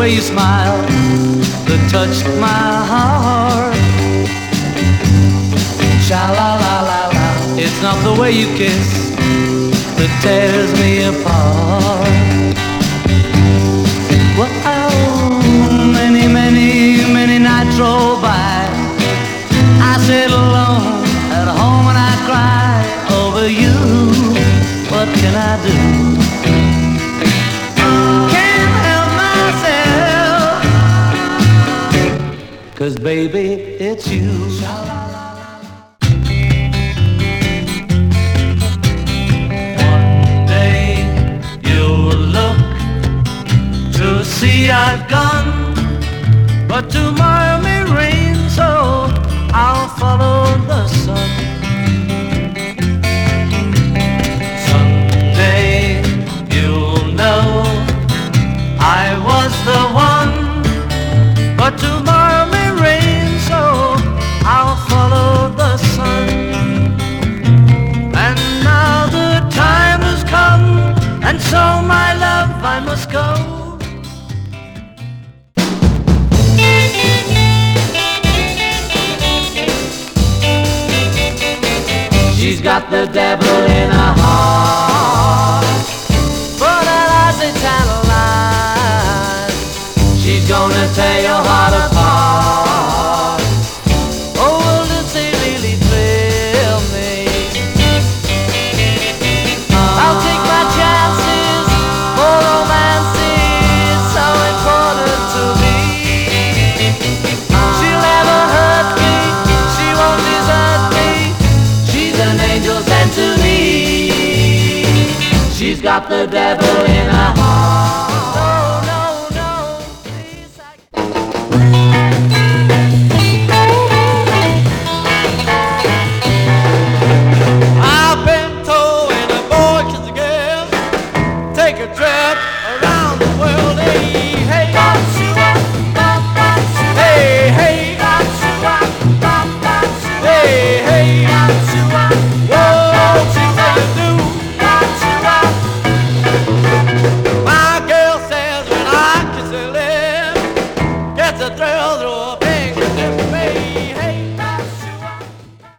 way you smile that touched my heart. Sha-la-la-la-la, it's not the way you kiss that tears me apart. Well, many, many, many nights roll by. I sit alone at home and I cry over you. What can I do? Can't help myself, 'cause baby, it's you. One day you'll look to see I've gone, but tomorrow may rain, so I'll follow the sun. Someday you'll know I was the one, but tomorrow may rain, so I'll follow the sun. And now the time has come, and so my love, I must go. She's got the devil in her heart, but her eyes they tantalize. She's gonna tear your heart apart. Oh, well, does she really thrill me? I'll take my chances, for romance is so important to me. She'll never hurt me, she won't desert me. She's an angel sent to me. She's got the devil in her heart.